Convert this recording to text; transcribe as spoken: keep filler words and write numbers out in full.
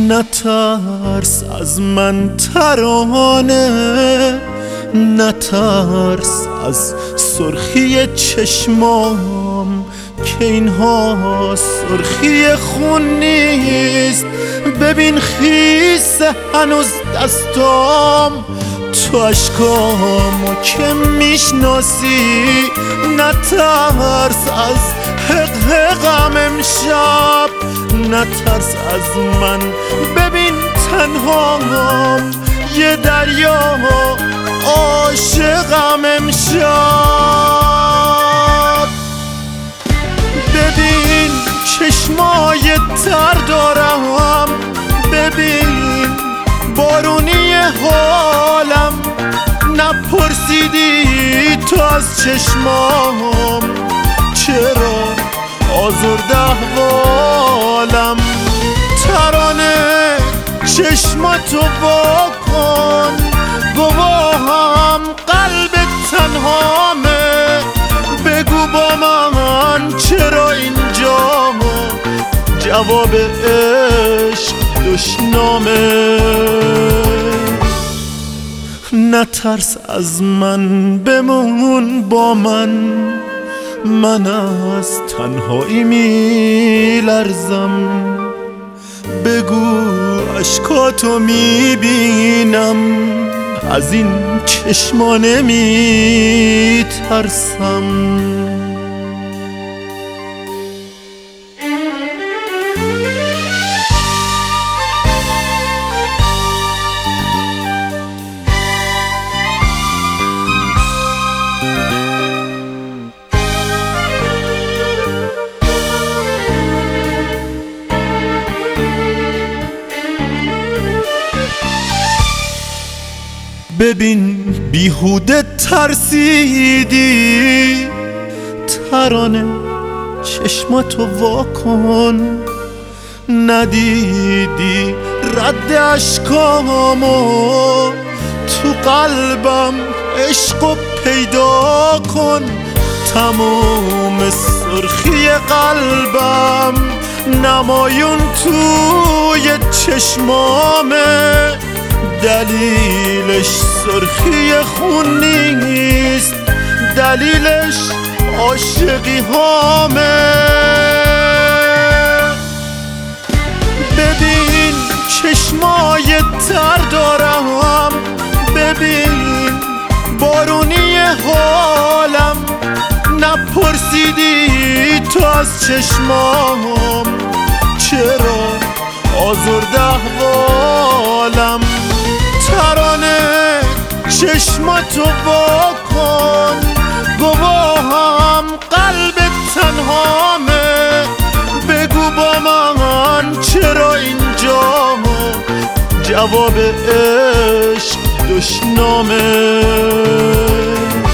نترس از من ترانه، نترس از سرخی چشمام که اینها سرخی خون نیست. ببین خیس هنوز دستام، تو عشقامو که میشناسی. نترس از حق حقم امشب، نترس از من. ببین تنهام یه دریا عاشقم امشب. ببین چشمای تر دارم، ببین بارونی حالم. نپرسیدی تو از چشمام چرا آزرده احوالم. ترانه چشماتو وا کن، گواهم قلب تنهامه. بگو با من چرا اینجا جواب عشق دشنامه. نترس از من، بمون با من. من از تنهایی میلرزم. بگو اشکاتو میبینم، از این چشما نمیترسم. ببین بیهوده ترسیدی، ترانه چشماتو وا کن. ندیدی رد اشکامو، تو قلبم عشقو پیدا کن. تموم سرخی قلبم نمایون توی چشمامه. دلیلش سرخی خون نیست، دلیلش عاشقی هامه. ببین چشمای تر دارم، ببین بارونی حالم. نپرسیدی تو از چشمام چرا آزرده احوالم. ترانه چشماتو وا کن، گواهم قلب تنهامه. بگو با من چرا اینجا جواب عشق دشنامه.